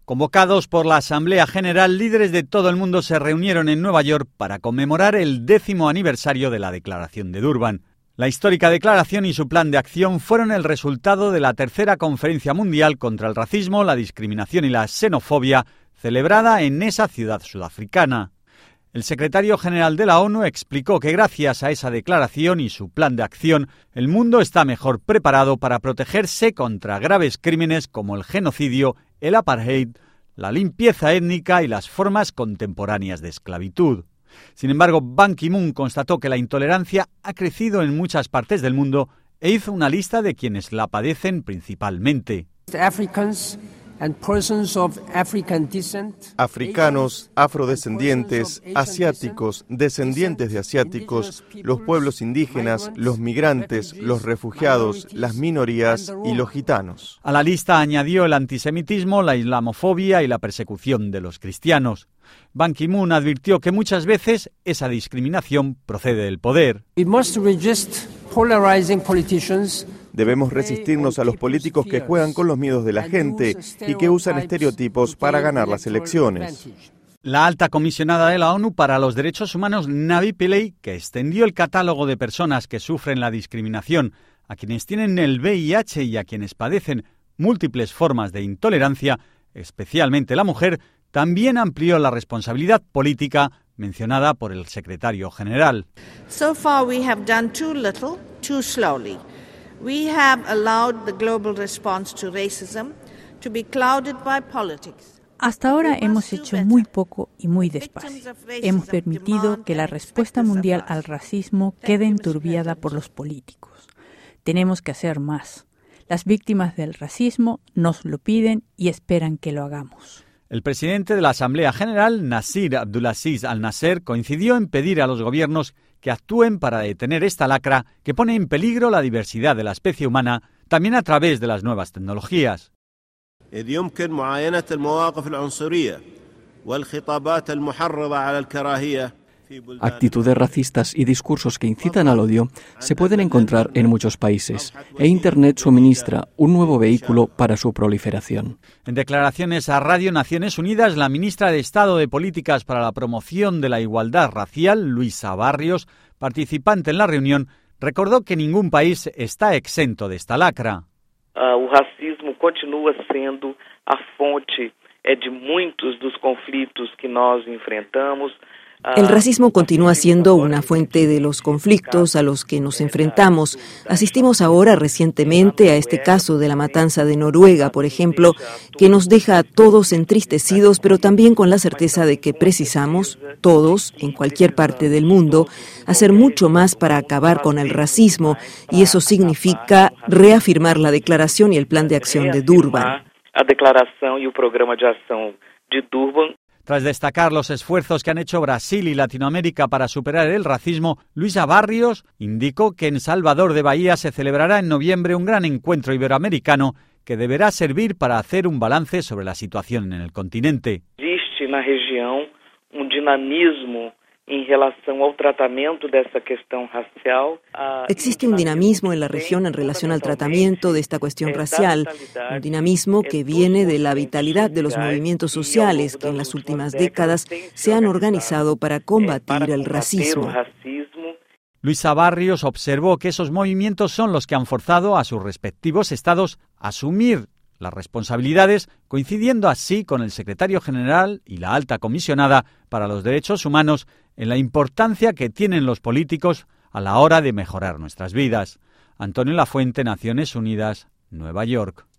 Convocados por la Asamblea General, líderes de todo el mundo se reunieron en Nueva York para conmemorar el 10º aniversario de la Declaración de Durban. La histórica declaración y su plan de acción fueron el resultado de la tercera Conferencia Mundial contra el Racismo, la Discriminación y la Xenofobia, celebrada en esa ciudad sudafricana. El secretario general de la ONU explicó que gracias a esa declaración y su plan de acción, el mundo está mejor preparado para protegerse contra graves crímenes como el genocidio, el apartheid, la limpieza étnica y las formas contemporáneas de esclavitud. Sin embargo, Ban Ki-moon constató que la intolerancia ha crecido en muchas partes del mundo e hizo una lista de quienes la padecen principalmente. Africanos, afrodescendientes, asiáticos, descendientes de asiáticos, los pueblos indígenas, los migrantes, los refugiados, las minorías y los gitanos. A la lista añadió el antisemitismo, la islamofobia y la persecución de los cristianos. Ban Ki-moon advirtió que muchas veces esa discriminación procede del poder. Debemos resistirnos a los políticos que juegan con los miedos de la gente y que usan estereotipos para ganar las elecciones. La alta comisionada de la ONU para los Derechos Humanos, Navi Pillay, que extendió el catálogo de personas que sufren la discriminación, a quienes tienen el VIH y a quienes padecen múltiples formas de intolerancia, especialmente la mujer, también amplió la responsabilidad política mencionada por el secretario general. So far we have done too little, too slowly. We have allowed the global response to racism to be clouded by politics. Hasta ahora hemos hecho muy poco y muy despacio. Hemos permitido que la respuesta mundial al racismo quede enturbiada por los políticos. Tenemos que hacer más. Las víctimas del racismo nos lo piden y esperan que lo hagamos. El presidente de la Asamblea General, Nasir Abdulaziz Al-Nasser, coincidió en pedir a los gobiernos que actúen para detener esta lacra que pone en peligro la diversidad de la especie humana, también a través de las nuevas tecnologías. Actitudes racistas y discursos que incitan al odio se pueden encontrar en muchos países, e Internet suministra un nuevo vehículo para su proliferación. En declaraciones a Radio Naciones Unidas, la ministra de Estado de Políticas para la Promoción de la Igualdad Racial, Luisa Barrios, participante en la reunión, recordó que ningún país está exento de esta lacra. O racismo continua sendo a fonte de muitos dos conflitos que nós enfrentamos. El racismo continúa siendo una fuente de los conflictos a los que nos enfrentamos. Asistimos ahora recientemente a este caso de la matanza de Noruega, por ejemplo, que nos deja a todos entristecidos, pero también con la certeza de que precisamos, todos, en cualquier parte del mundo, hacer mucho más para acabar con el racismo, y eso significa reafirmar la declaración y el plan de acción de Durban. A declaração e o programa de ação de Durban. Tras destacar los esfuerzos que han hecho Brasil y Latinoamérica para superar el racismo, Luisa Barrios indicó que en Salvador de Bahía se celebrará en noviembre un gran encuentro iberoamericano que deberá servir para hacer un balance sobre la situación en el continente. Existe na região dinamismo en relación al tratamiento de esta cuestión racial. Existe un dinamismo en la región en relación al tratamiento de esta cuestión racial, un dinamismo que viene de la vitalidad de los movimientos sociales que en las últimas décadas se han organizado para combatir el racismo. Luisa Barrios observó que esos movimientos son los que han forzado a sus respectivos estados a asumir las responsabilidades, coincidiendo así con el secretario general y la alta comisionada para los derechos humanos en la importancia que tienen los políticos a la hora de mejorar nuestras vidas. Antonio Lafuente, Naciones Unidas, Nueva York.